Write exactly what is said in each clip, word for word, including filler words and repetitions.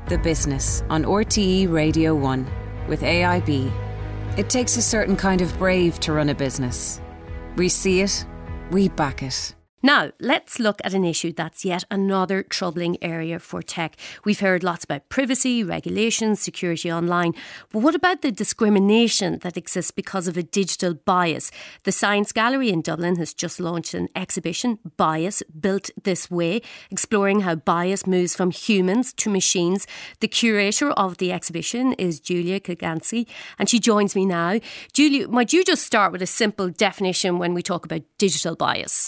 The Business on R T E Radio one with A I B. It takes a certain kind of brave to run a business. We see it, we back it. Now, let's look at an issue that's yet another troubling area for tech. We've heard lots about privacy, regulations, security online. But what about the discrimination that exists because of a digital bias? The Science Gallery in Dublin has just launched an exhibition, Bias, Built This Way, exploring how bias moves from humans to machines. The curator of the exhibition is Julia Kagansky, and she joins me now. Julia, might you just start with a simple definition when we talk about digital bias?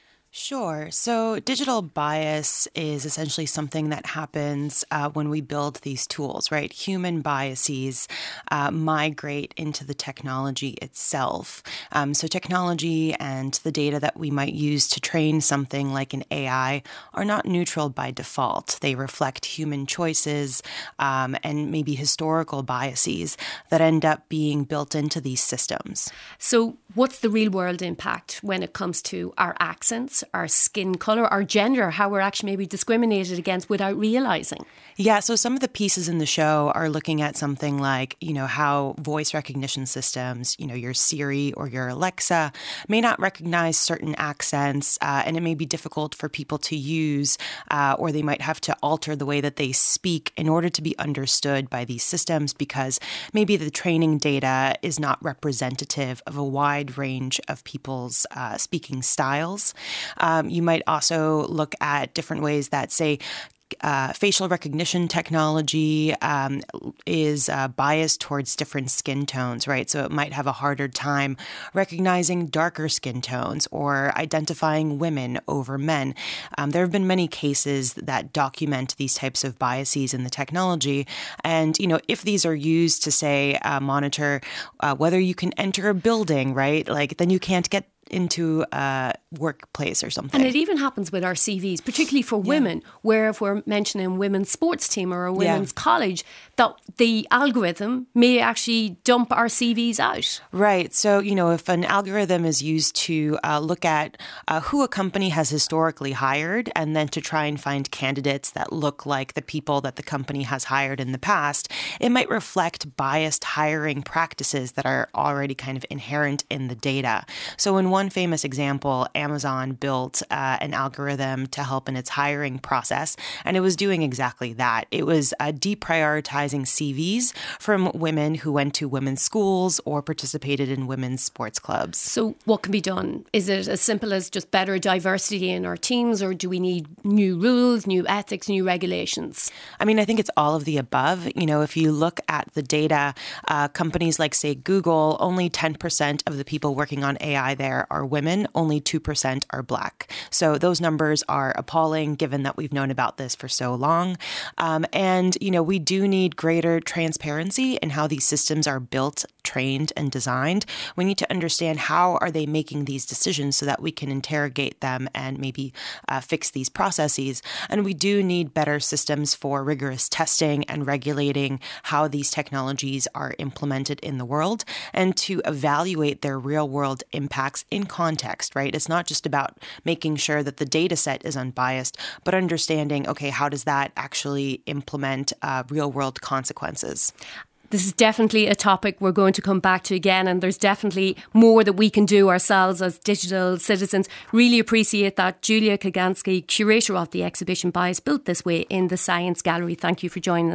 Sure. So digital bias is essentially something that happens uh, when we build these tools, right? Human biases uh, migrate into the technology itself. Um, so technology and the data that we might use to train something like an A I are not neutral by default. They reflect human choices um, and maybe historical biases that end up being built into these systems. So what's the real world impact when it comes to our accents, our skin colour, our gender, how we're actually maybe discriminated against without realising? Yeah, so some of the pieces in the show are looking at something like, you know, how voice recognition systems, you know, your Siri or your Alexa may not recognize certain accents, uh, and it may be difficult for people to use, uh, or they might have to alter the way that they speak in order to be understood by these systems because maybe the training data is not representative of a wide range of people's uh, speaking styles. Um, you might also look at different ways that, say, Uh, facial recognition technology um, is uh, biased towards different skin tones, right? So it might have a harder time recognizing darker skin tones or identifying women over men. Um, there have been many cases that document these types of biases in the technology. And, you know, if these are used to, say, uh, monitor uh, whether you can enter a building, right? Like, then you can't get into a workplace or something. And it even happens with our C Vs, particularly for yeah. women, where if we're mentioning women's sports team or a women's yeah. college, that the algorithm may actually dump our C Vs out. Right. So, you know, if an algorithm is used to uh, look at uh, who a company has historically hired and then to try and find candidates that look like the people that the company has hired in the past, it might reflect biased hiring practices that are already kind of inherent in the data. So in one famous example, Amazon built uh, an algorithm to help in its hiring process, and it was doing exactly that. It was uh, deprioritizing C Vs from women who went to women's schools or participated in women's sports clubs. So what can be done? Is it as simple as just better diversity in our teams, or do we need new rules, new ethics, new regulations? I mean, I think it's all of the above. You know, if you look at the data, uh, companies like, say, Google, only ten percent of the people working on A I there are women, only two percent are Black. So those numbers are appalling given that we've known about this for so long. Um, and, you know, we do need greater transparency in how these systems are built, trained, and designed. We need to understand how are they making these decisions so that we can interrogate them and maybe uh, fix these processes. And we do need better systems for rigorous testing and regulating how these technologies are implemented in the world and to evaluate their real world impacts in context, right? It's not just about making sure that the data set is unbiased, but understanding, okay, how does that actually implement uh, real world consequences? This is definitely a topic we're going to come back to again, and there's definitely more that we can do ourselves as digital citizens. Really appreciate that. Julia Kagansky, curator of the exhibition Bias Built This Way in the Science Gallery. Thank you for joining us.